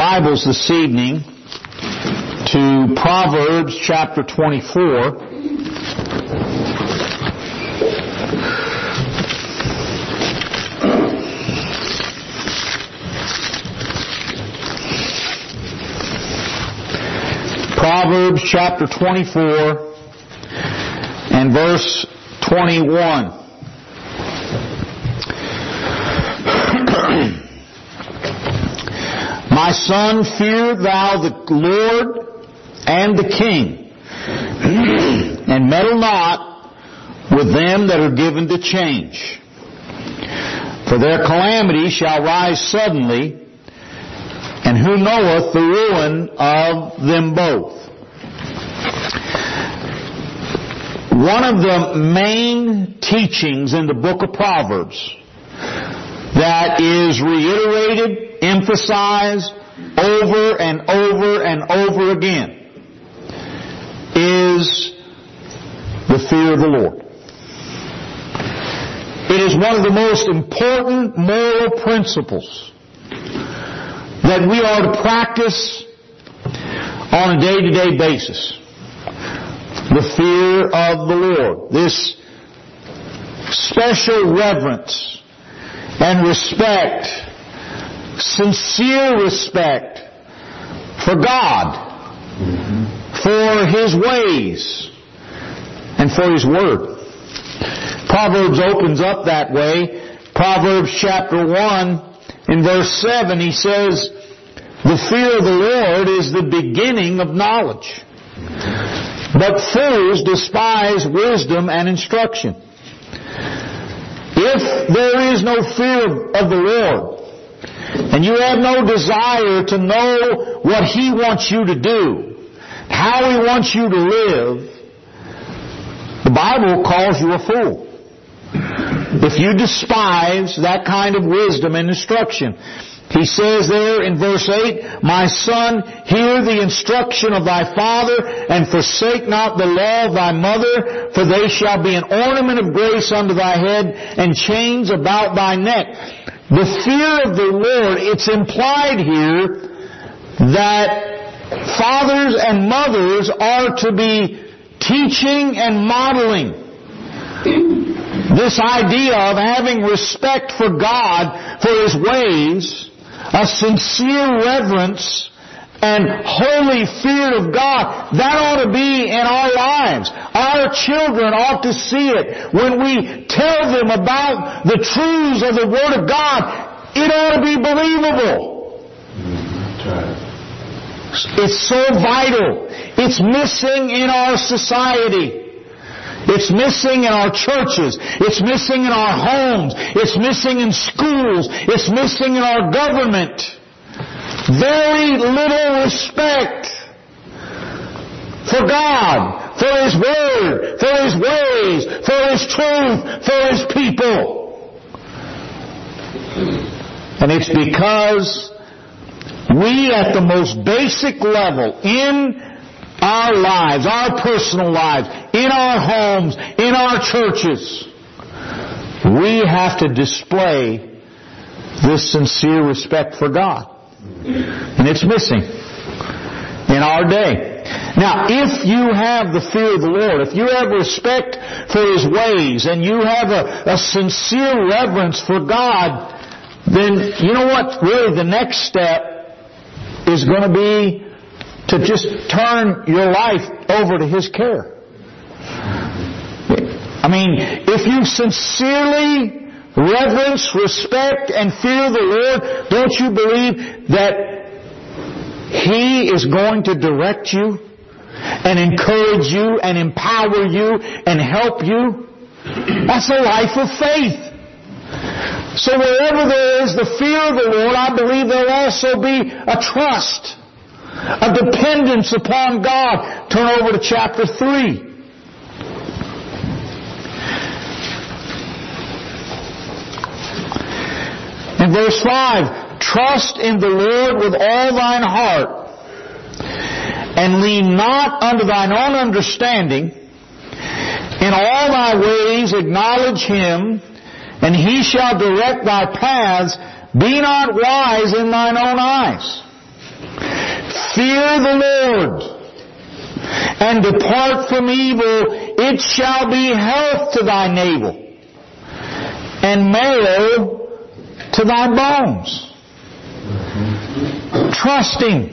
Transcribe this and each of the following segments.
Bibles this evening to Proverbs chapter 24. Proverbs chapter 24 and verse 21. My son, fear thou the Lord and the King, and meddle not with them that are given to change. For their calamity shall rise suddenly, and who knoweth the ruin of them both? One of the main teachings in the book of Proverbs that is reiterated, emphasized over and over and over again is the fear of the Lord. It is one of the most important moral principles that we are to practice on a day-to-day basis. The fear of the Lord. This special reverence and respect, sincere respect for God, for His ways, and for His Word. Proverbs opens up that way. Proverbs chapter 1 in verse 7, he says, the fear of the Lord is the beginning of knowledge, but fools despise wisdom and instruction. If there is no fear of the Lord, and you have no desire to know what He wants you to do, how He wants you to live, the Bible calls you a fool. If you despise that kind of wisdom and instruction. He says there in verse 8, my son, hear the instruction of thy father, and forsake not the law of thy mother, for they shall be an ornament of grace unto thy head, and chains about thy neck. The fear of the Lord, it's implied here that fathers and mothers are to be teaching and modeling this idea of having respect for God, for His ways, a sincere reverence and holy fear of God. That ought to be in our lives. Our children ought to see it. When we tell them about the truths of the Word of God, it ought to be believable. It's so vital. It's missing in our society. It's missing in our churches. It's missing in our homes. It's missing in schools. It's missing in our government. Very little respect for God, for His Word, for His ways, for His truth, for His people. And it's because we at the most basic level in our lives, our personal lives, in our homes, in our churches, we have to display this sincere respect for God. And it's missing in our day. Now, if you have the fear of the Lord, if you have respect for His ways, and you have a sincere reverence for God, then you know what? Really, the next step is going to be to just turn your life over to His care. I mean, if you sincerely reverence, respect, and fear the Lord, don't you believe that He is going to direct you and encourage you and empower you and help you? That's a life of faith. So wherever there is the fear of the Lord, I believe there will also be a trust, a dependence upon God. Turn over to chapter 3. In verse 5, trust in the Lord with all thine heart, and lean not unto thine own understanding. In all thy ways acknowledge Him, and He shall direct thy paths. Be not wise in thine own eyes. Fear the Lord, and depart from evil. It shall be health to thy navel, and marrow to thy bones. Trust Him.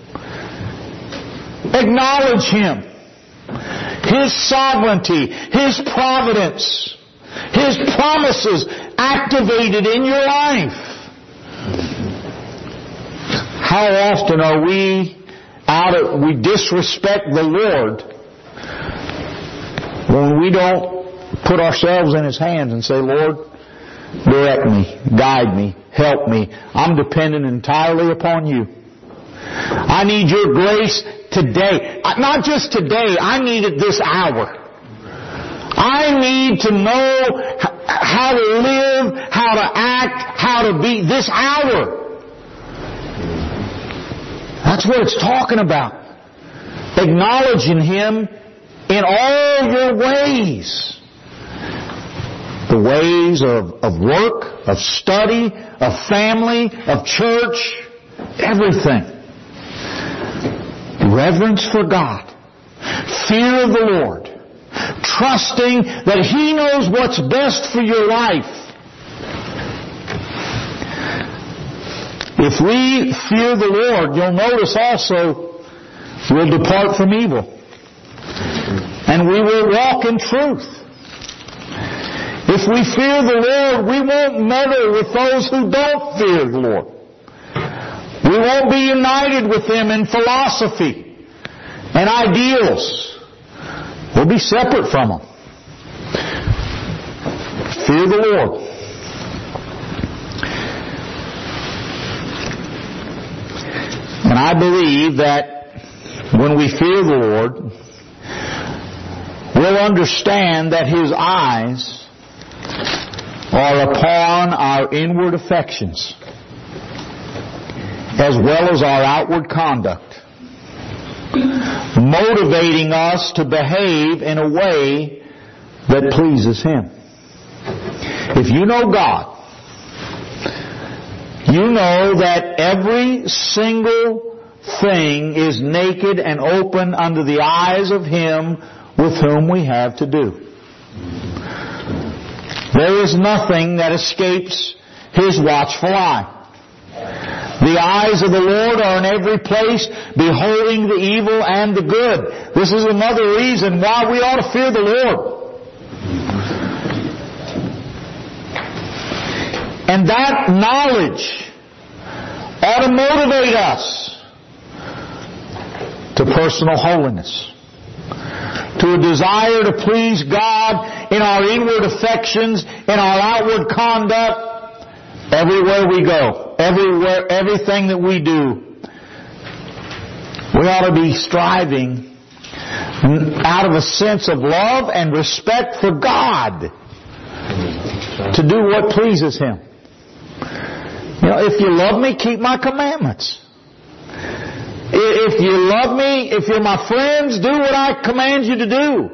Acknowledge Him. His sovereignty, His providence, His promises activated in your life. How often are we we disrespect the Lord when we don't put ourselves in His hands and say, Lord, direct me, guide me, help me. I'm dependent entirely upon You. I need Your grace today. Not just today, I need it this hour. I need to know how to live, how to act, how to be this hour. That's what it's talking about. Acknowledging Him in all your ways. The ways of work, of study, of family, of church, everything. Reverence for God. Fear of the Lord. Trusting that He knows what's best for your life. If we fear the Lord, you'll notice also we'll depart from evil. And we will walk in truth. If we fear the Lord, we won't meddle with those who don't fear the Lord. We won't be united with them in philosophy and ideals. We'll be separate from them. Fear the Lord. And I believe that when we fear the Lord, we'll understand that His eyes are upon our inward affections as well as our outward conduct, motivating us to behave in a way that pleases Him. If you know God, you know that every single thing is naked and open under the eyes of Him with whom we have to do. There is nothing that escapes His watchful eye. The eyes of the Lord are in every place, beholding the evil and the good. This is another reason why we ought to fear the Lord. And that knowledge ought to motivate us to personal holiness, to a desire to please God in our inward affections, in our outward conduct, everywhere we go, everything that we do. We ought to be striving out of a sense of love and respect for God to do what pleases Him. You know, if you love me, keep my commandments. If you love me, if you're my friends, do what I command you to do.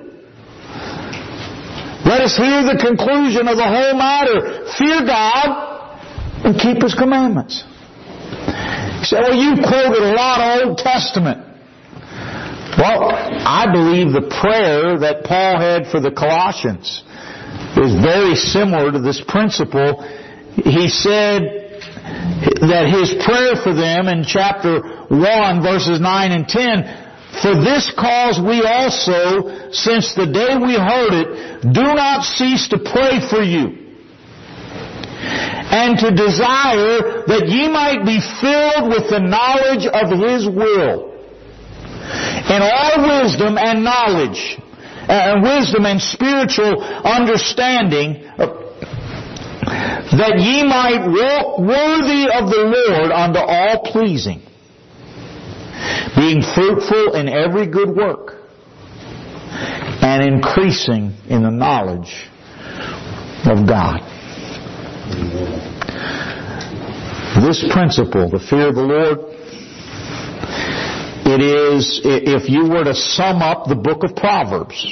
Let us hear the conclusion of the whole matter. Fear God and keep His commandments. You say, well, you quoted a lot of Old Testament. Well, I believe the prayer that Paul had for the Colossians is very similar to this principle. He said that his prayer for them in chapter 1, verses 9 and 10, for this cause we also, since the day we heard it, do not cease to pray for you, and to desire that ye might be filled with the knowledge of His will, in all wisdom and knowledge, wisdom and spiritual understanding, that ye might walk worthy of the Lord unto all pleasing, being fruitful in every good work, and increasing in the knowledge of God. This principle, the fear of the Lord, it is, if you were to sum up the book of Proverbs,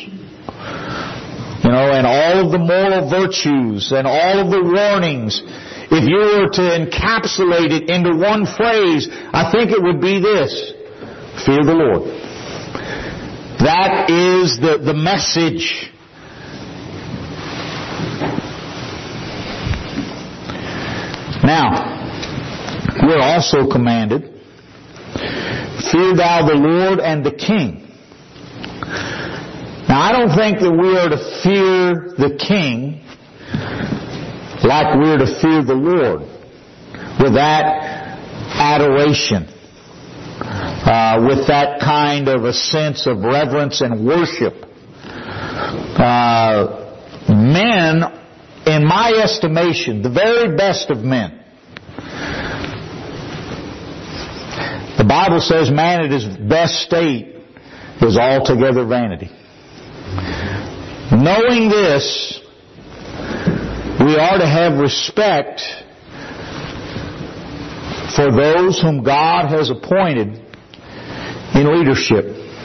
and all of the moral virtues and all of the warnings, if you were to encapsulate it into one phrase, I think it would be this: Fear the Lord. That is the message. Now, we're also commanded, fear thou the Lord and the King. Now, I don't think that we are to fear the King like we are to fear the Lord, with that adoration, with that kind of a sense of reverence and worship. Men, in my estimation, the very best of men, the Bible says man at his best state is altogether vanity. Knowing this, we are to have respect for those whom God has appointed in leadership.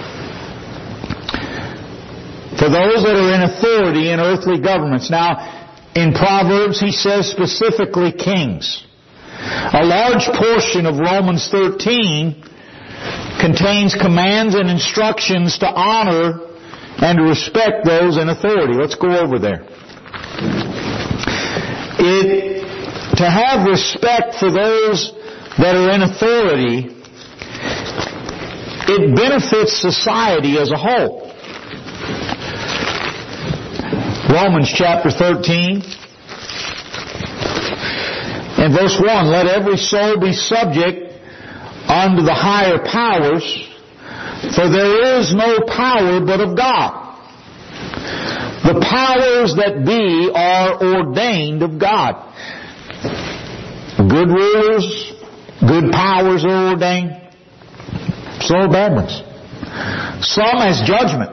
For those that are in authority in earthly governments. Now, in Proverbs, he says specifically kings. A large portion of Romans 13 contains commands and instructions to honor and to respect those in authority. Let's go over there. To have respect for those that are in authority, it benefits society as a whole. Romans chapter 13 and verse 1, let every soul be subject unto the higher powers, for there is no power but of God. The powers that be are ordained of God. Good rulers, good powers are ordained. So are bad ones. Some as judgment,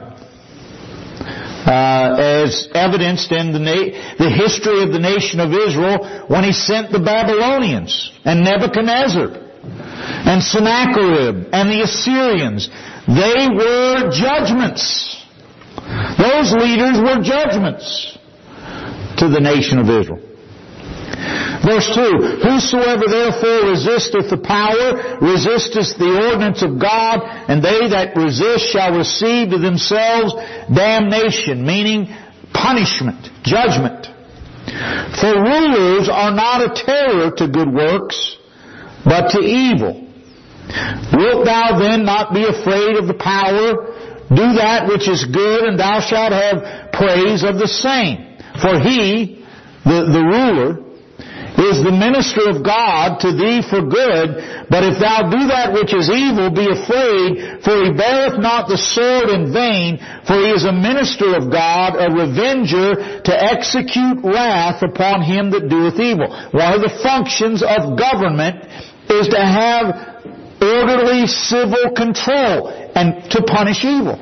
as evidenced in the history of the nation of Israel when he sent the Babylonians and Nebuchadnezzar and Sennacherib and the Assyrians. They were judgments. Those leaders were judgments to the nation of Israel. Verse 2, whosoever therefore resisteth the power, resisteth the ordinance of God, and they that resist shall receive to themselves damnation, meaning punishment, judgment. For rulers are not a terror to good works, but to evil. Wilt thou then not be afraid of the power? Do that which is good, and thou shalt have praise of the same. For he, the ruler, is the minister of God to thee for good. But if thou do that which is evil, be afraid, for he beareth not the sword in vain, for he is a minister of God, a revenger, to execute wrath upon him that doeth evil. One of the functions of government is to have orderly civil control and to punish evil.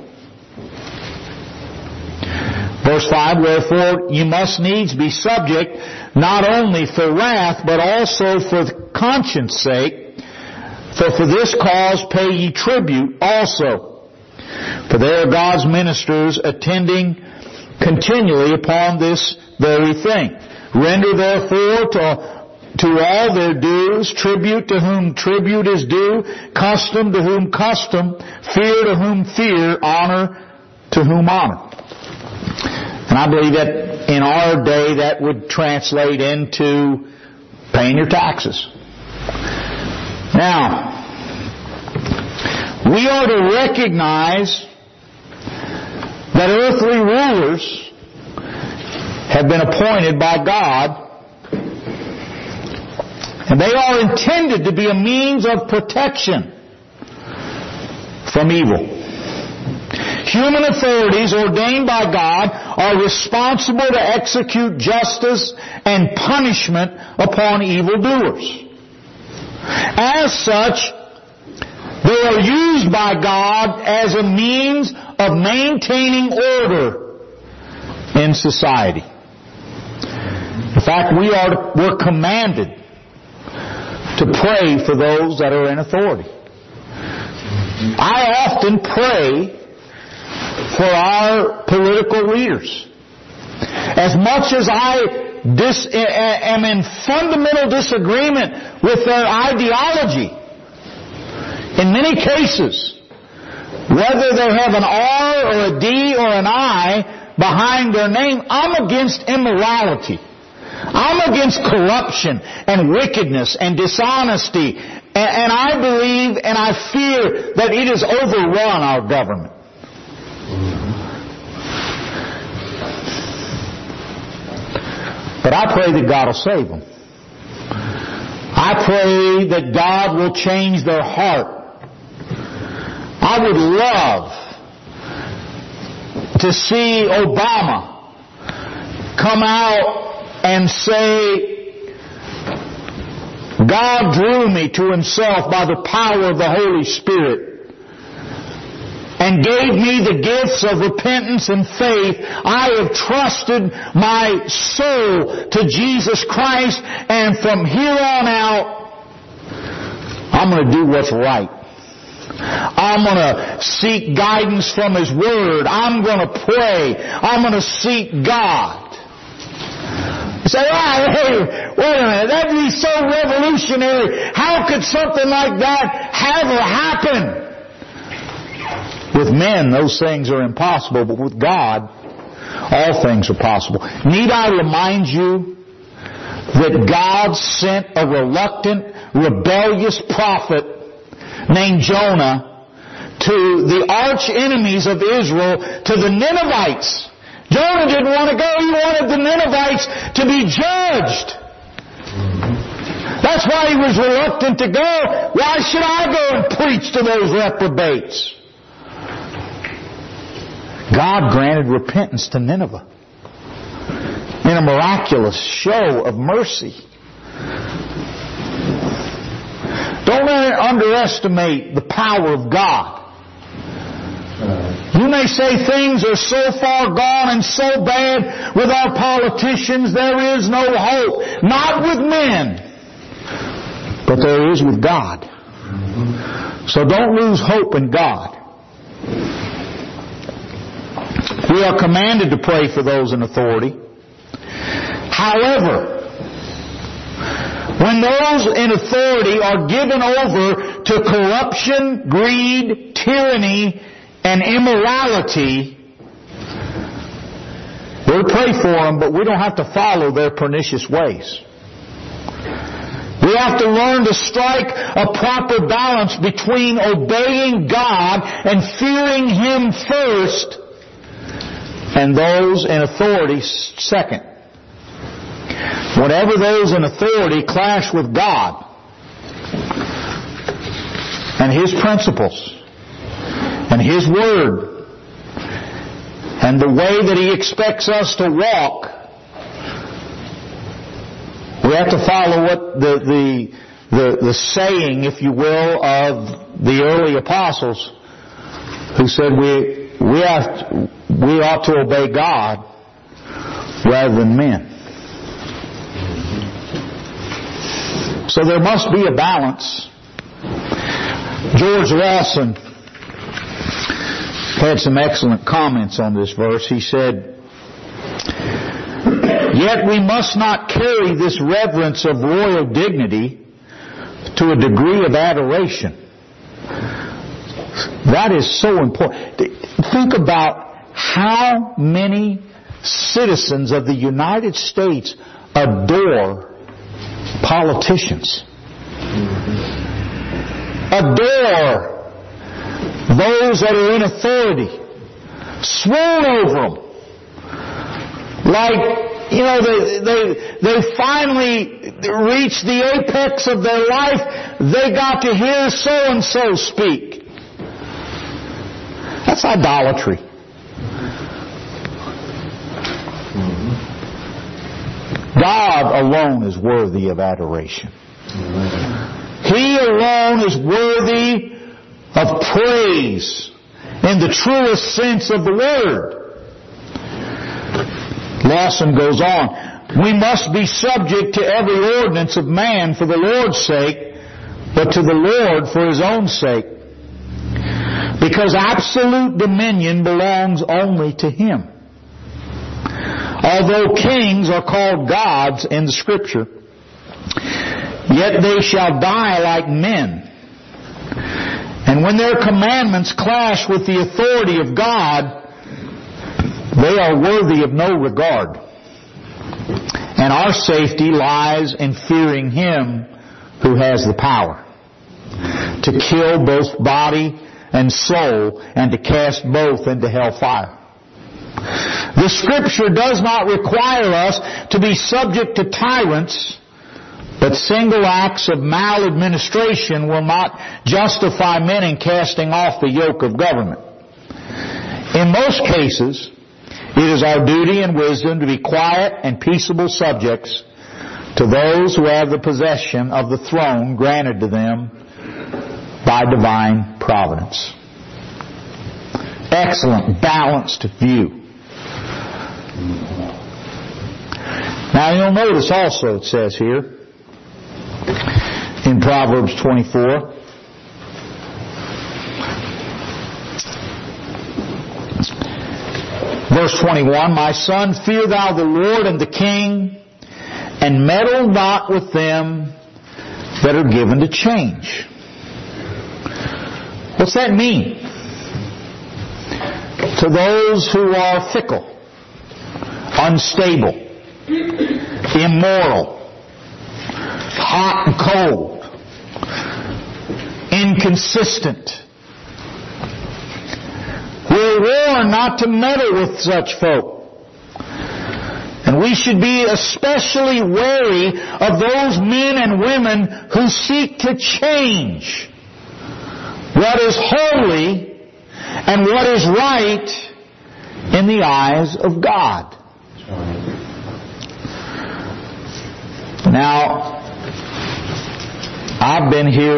Verse 5, wherefore ye must needs be subject, not only for wrath, but also for conscience sake. For this cause pay ye tribute also. For they are God's ministers, attending continually upon this very thing. Render therefore to all their dues, tribute to whom tribute is due, custom to whom custom, fear to whom fear, honor to whom honor. And I believe that in our day that would translate into paying your taxes. Now, we are to recognize that earthly rulers have been appointed by God, and they are intended to be a means of protection from evil. Human authorities ordained by God are responsible to execute justice and punishment upon evildoers. As such, they are used by God as a means of maintaining order in society. In fact, we're commanded to pray for those that are in authority. I often pray for our political leaders. As much as I am in fundamental disagreement with their ideology, in many cases, whether they have an R or a D or an I behind their name, I'm against immorality. I'm against corruption and wickedness and dishonesty. And I believe and I fear that it has overrun our government. But I pray that God will save them. I pray that God will change their heart. I would love to see Obama come out and say, God drew me to Himself by the power of the Holy Spirit and gave me the gifts of repentance and faith. I have trusted my soul to Jesus Christ, and from here on out, I'm going to do what's right. I'm going to seek guidance from His Word. I'm going to pray. I'm going to seek God. You say, hey, wait a minute, that'd be so revolutionary. How could something like that ever happen? With men, those things are impossible, but with God, all things are possible. Need I remind you that God sent a reluctant, rebellious prophet named Jonah to the arch enemies of Israel, to the Ninevites. Jonah didn't want to go. He wanted the Ninevites to be judged. That's why he was reluctant to go. Why should I go and preach to those reprobates? God granted repentance to Nineveh in a miraculous show of mercy. Don't underestimate the power of God. You may say things are so far gone and so bad with our politicians, there is no hope. Not with men, but there is with God. So don't lose hope in God. We are commanded to pray for those in authority. However, when those in authority are given over to corruption, greed, tyranny, and immorality, we'll pray for them, but we don't have to follow their pernicious ways. We have to learn to strike a proper balance between obeying God and fearing Him first, and those in authority second. Whenever those in authority clash with God and His principles and His Word and the way that He expects us to walk, we have to follow what the saying, if you will, of the early apostles, who said we ought to obey God rather than men. So there must be a balance. George Lawson had some excellent comments on this verse. He said, "Yet we must not carry this reverence of royal dignity to a degree of adoration." That is so important. Think about how many citizens of the United States adore politicians. Adore those that are in authority. Swoon over them. Like, they finally reached the apex of their life. They got to hear so-and-so speak. That's idolatry. God alone is worthy of adoration. He alone is worthy of praise in the truest sense of the word. Lawson goes on, "We must be subject to every ordinance of man for the Lord's sake, but to the Lord for His own sake. Because absolute dominion belongs only to Him. Although kings are called gods in the Scripture, yet they shall die like men. And And when their commandments clash with the authority of God, they are worthy of no regard. And our safety lies in fearing Him who has the power to kill both body and soul, and to cast both into hellfire. The Scripture does not require us to be subject to tyrants, but single acts of maladministration will not justify men in casting off the yoke of government. In most cases, it is our duty and wisdom to be quiet and peaceable subjects to those who have the possession of the throne granted to them by divine providence. Excellent, balanced view. Now you'll notice also it says here in Proverbs 24, verse 21, My son, fear thou the Lord and the king, and meddle not with them that are given to change. What's that mean? To those who are fickle, unstable, immoral, hot and cold, inconsistent. We're warned not to meddle with such folk. And we should be especially wary of those men and women who seek to change what is holy and what is right in the eyes of God. Now, I've been here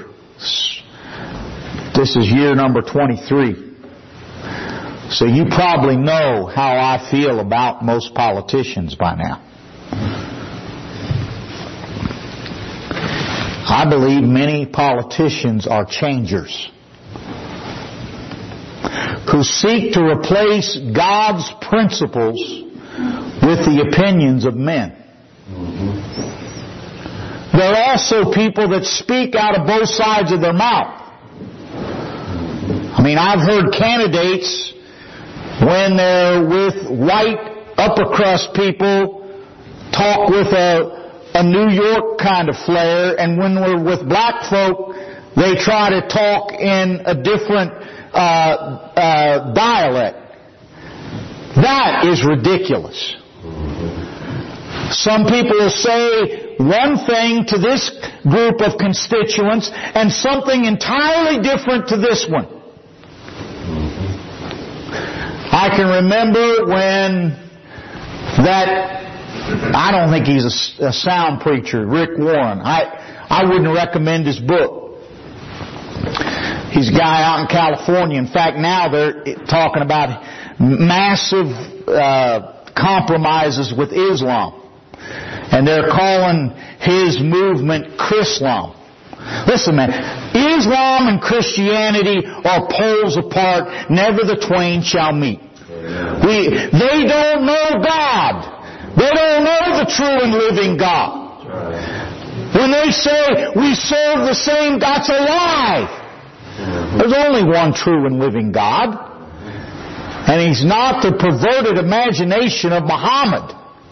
this is year number 23. So you probably know how I feel about most politicians by now. I believe many politicians are changers who seek to replace God's principles with the opinions of men. There are also people that speak out of both sides of their mouth. I mean, I've heard candidates, when they're with white upper crust people, talk with a New York kind of flair, and when we're with black folk, they try to talk in a different dialect. That is ridiculous. Some people will say one thing to this group of constituents and something entirely different to this one. I can remember when I don't think he's a sound preacher, Rick Warren. I wouldn't recommend his book. He's a guy out in California. In fact, now they're talking about massive compromises with Islam. And they're calling his movement Chrislam. Listen, man, Islam and Christianity are poles apart. Never the twain shall meet. They don't know God. They don't know the true and living God. When they say we serve the same God, it's a lie. There's only one true and living God. And He's not the perverted imagination of Muhammad.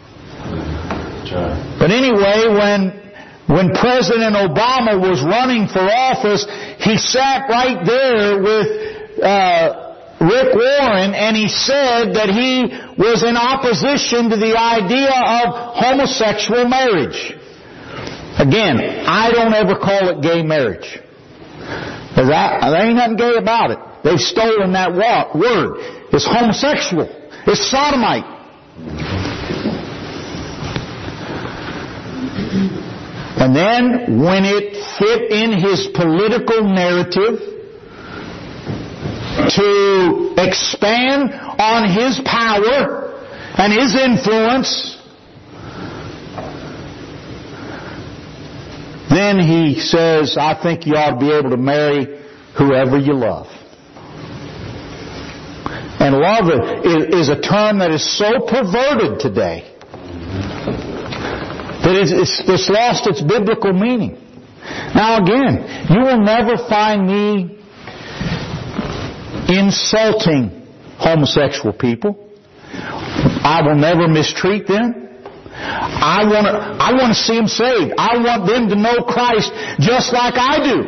But anyway, when President Obama was running for office, he sat right there with Rick Warren, and he said that he was in opposition to the idea of homosexual marriage. Again, I don't ever call it gay marriage. Because there ain't nothing gay about it. They've stolen that word. It's homosexual. It's sodomite. And then, when it fit in his political narrative to expand on his power and his influence, then he says, I think you ought to be able to marry whoever you love. And love is a term that is so perverted today that it's lost its biblical meaning. Now again, you will never find me insulting homosexual people. I will never mistreat them. I want to see them saved. I want them to know Christ just like I do.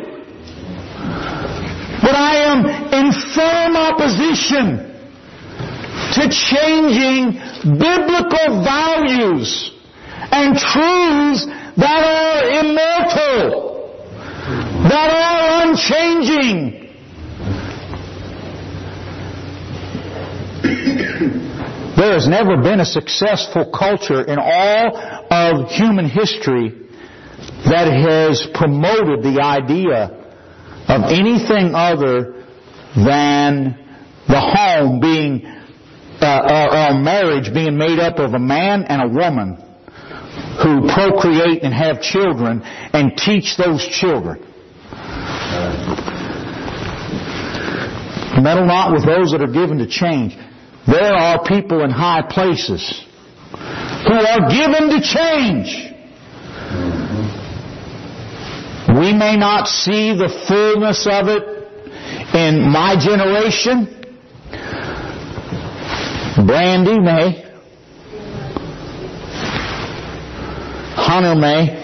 But I am in firm opposition to changing biblical values and truths that are immortal, that are unchanging. There has never been a successful culture in all of human history that has promoted the idea of anything other than the home being, or marriage being made up of a man and a woman who procreate and have children and teach those children. Meddle not with those that are given to change. There are people in high places who are given to change. We may not see the fullness of it in my generation. Brandy may. Hunter may.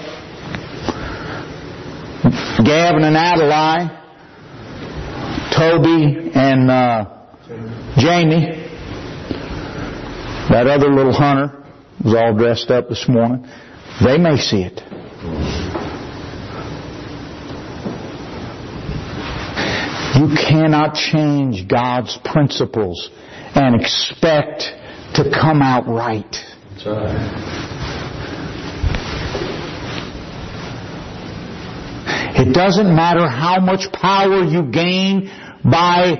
Gavin and Adeline. Toby and Jamie. That other little Hunter was all dressed up this morning. They may see it. You cannot change God's principles and expect to come out right. That's right. It doesn't matter how much power you gain by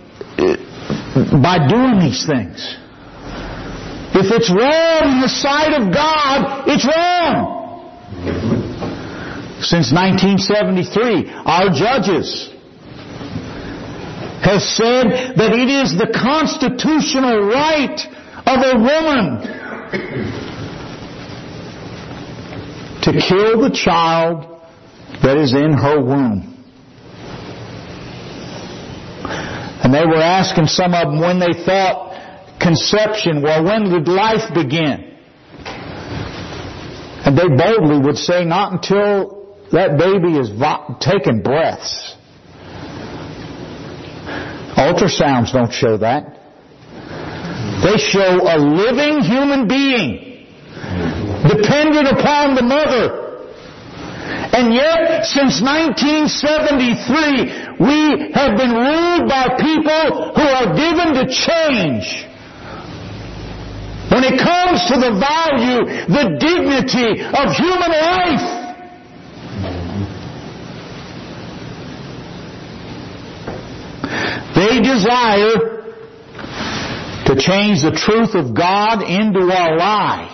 doing these things. If it's wrong in the sight of God, it's wrong. Since 1973, our judges have said that it is the constitutional right of a woman to kill the child that is in her womb. And they were asking some of them when they thought conception, well, when did life begin? And they boldly would say, not until that baby is taking breaths. Ultrasounds don't show that. They show a living human being dependent upon the mother. And yet, since 1973, we have been ruled by people who are given to change. When it comes to the value, the dignity of human life. They desire to change the truth of God into a lie.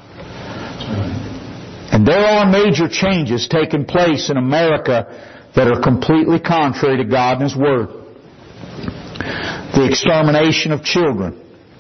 And there are major changes taking place in America that are completely contrary to God and His Word. The extermination of children.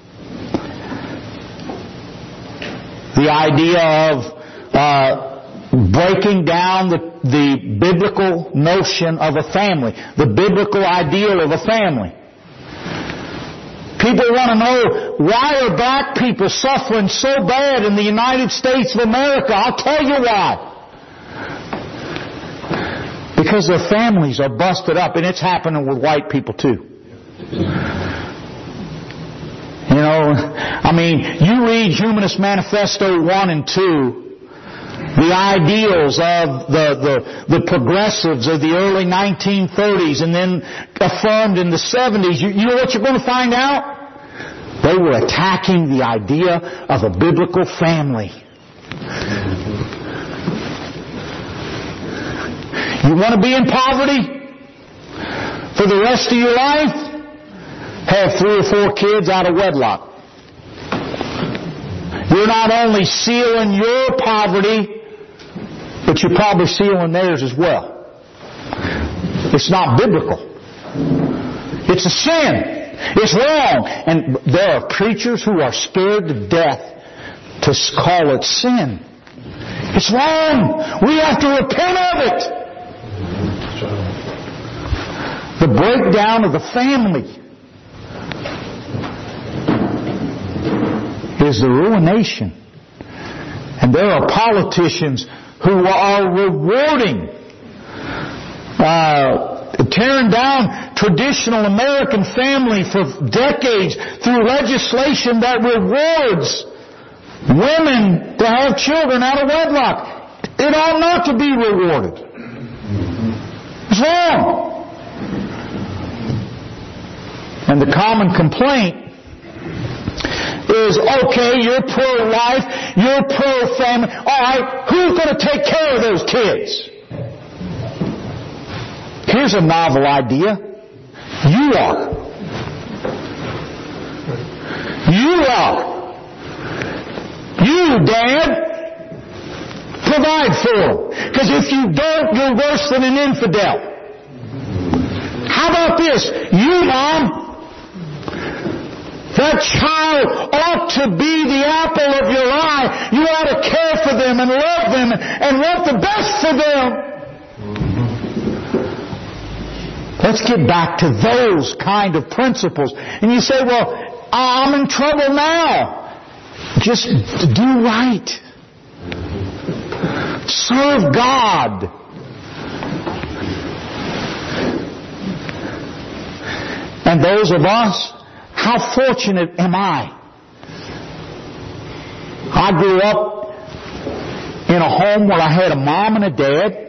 The idea of breaking down the biblical notion of a family. The biblical ideal of a family. People want to know, why are black people suffering so bad in the United States of America? I'll tell you why. Because their families are busted up, and it's happening with white people too. You know, I mean, you read Humanist Manifesto 1 and 2, the ideals of the progressives of the early 1930s and then affirmed in the 70s, you know what you're going to find out? They were attacking the idea of a biblical family. You want to be in poverty for the rest of your life? Have 3 or 4 kids out of wedlock. You're not only sealing your poverty, but you're probably sealing theirs as well. It's not biblical. It's a sin. It's wrong. And there are preachers who are scared to death to call it sin. It's wrong. We have to repent of it. The breakdown of the family. is the ruination. And there are politicians who are rewarding, tearing down traditional American family for decades through legislation that rewards women to have children out of wedlock. It ought not to be rewarded. It's wrong. And the common complaint is, okay, you're pro-life, you're pro-family. All right, who's going to take care of those kids? Here's a novel idea. You are. You are. You, Dad, provide for them. Because if you don't, you're worse than an infidel. How about this? You, Mom, that child ought to be the apple of your eye. You ought to care for them and love them and want the best for them. Let's get back to those kind of principles. And you say, well, I'm in trouble now. Just do right. Serve God. And those of us, how fortunate am I? I grew up in a home where I had a mom and a dad.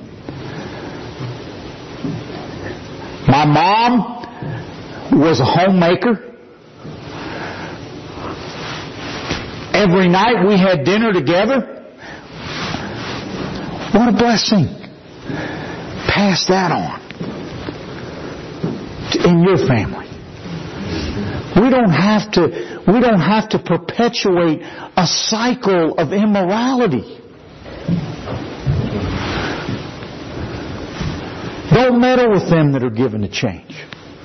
My mom was a homemaker. Every night we had dinner together. What a blessing. Pass that on in your family. We don't have to perpetuate a cycle of immorality. Don't meddle with them that are given to change.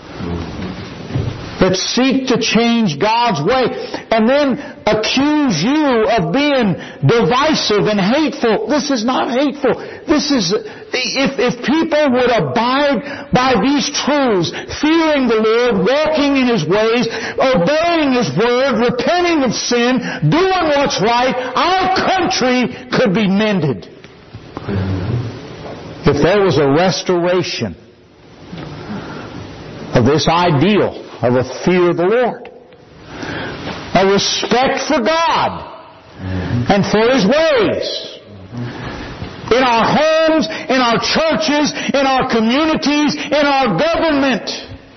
That seek to change God's way and then accuse you of being divisive and hateful. This is not hateful. This is, if people would abide by these truths, fearing the Lord, walking in His ways, obeying His word, repenting of sin, doing what's right, our country could be mended. If there was a restoration of this ideal of a fear of the Lord, a respect for God and for His ways, in our homes, in our churches, in our communities, in our government.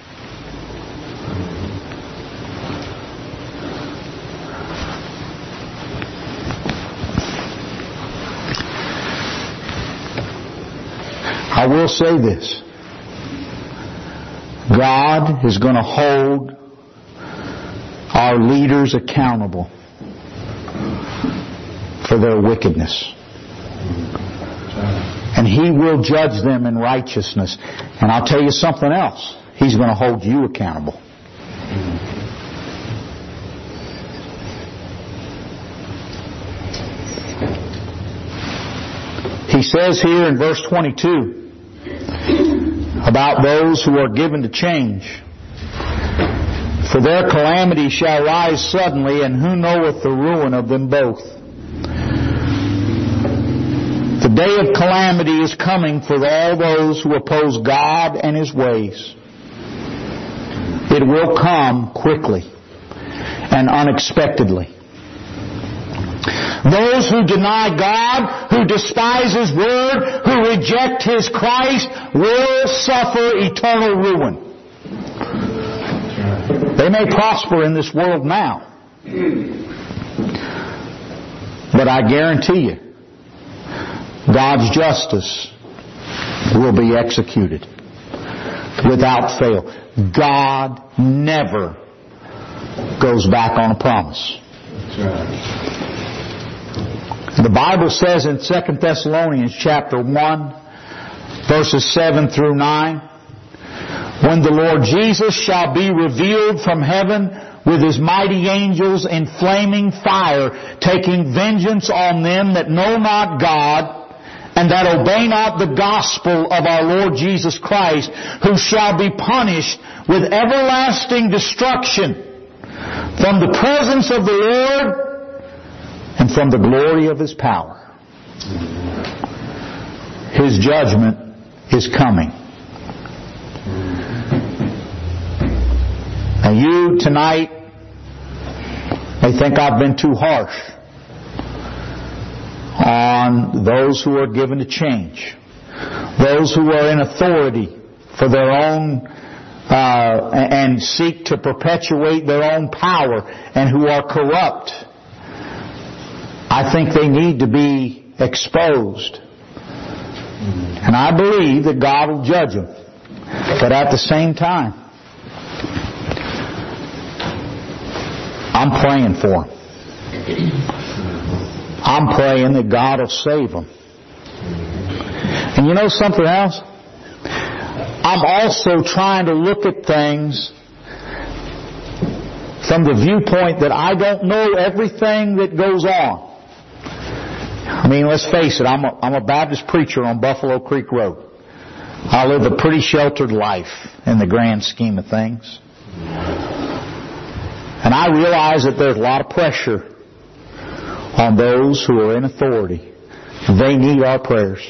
I will say this. God is going to hold our leaders accountable for their wickedness. And He will judge them in righteousness. And I'll tell you something else. He's going to hold you accountable. He says here in verse 22 about those who are given to change. For their calamity shall rise suddenly, and who knoweth the ruin of them both? The day of calamity is coming for all those who oppose God and His ways. It will come quickly and unexpectedly. Those who deny God, who despise His word, who reject His Christ, will suffer eternal ruin. They may prosper in this world now, but I guarantee you, God's justice will be executed without fail. God never goes back on a promise. That's right. The Bible says in 2 Thessalonians chapter 1, verses 7 through 9, when the Lord Jesus shall be revealed from heaven with His mighty angels in flaming fire, taking vengeance on them that know not God, and that obey not the gospel of our Lord Jesus Christ, who shall be punished with everlasting destruction from the presence of the Lord and from the glory of His power. His judgment is coming. And you tonight may think I've been too harsh on those who are given to change, those who are in authority for their own and seek to perpetuate their own power and who are corrupt. I think they need to be exposed. And I believe that God will judge them. But at the same time, I'm praying for them. I'm praying that God will save them. And you know something else? I'm also trying to look at things from the viewpoint that I don't know everything that goes on. I mean, let's face it, I'm a Baptist preacher on Buffalo Creek Road. I live a pretty sheltered life in the grand scheme of things. And I realize that there's a lot of pressure on those who are in authority. They need our prayers.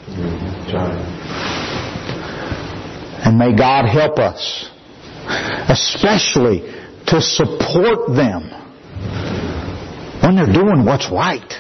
And may God help us, especially to support them when they're doing what's right.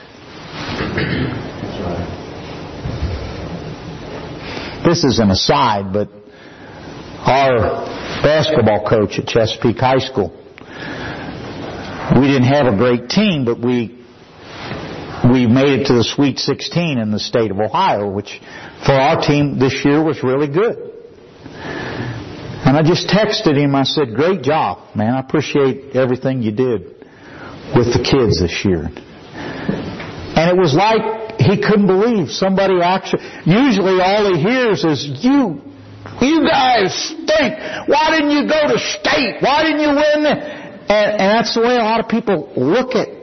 This is an aside, but our basketball coach at Chesapeake High School, we didn't have a great team, but we made it to the Sweet 16 in the state of Ohio, which for our team this year was really good. And I just texted him. I said, "Great job, man. I appreciate everything you did with the kids this year." And it was like he couldn't believe somebody actually... Usually all he hears is, you guys stink. Why didn't you go to state? Why didn't you win? And that's the way a lot of people look at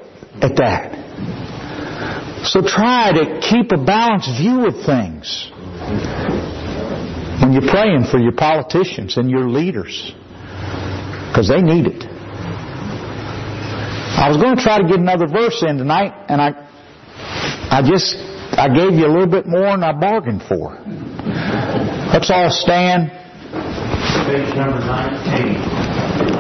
that. So try to keep a balanced view of things when you're praying for your politicians and your leaders, because they need it. I was going to try to get another verse in tonight, and I gave you a little bit more than I bargained for. Let's all stand. Page number 19.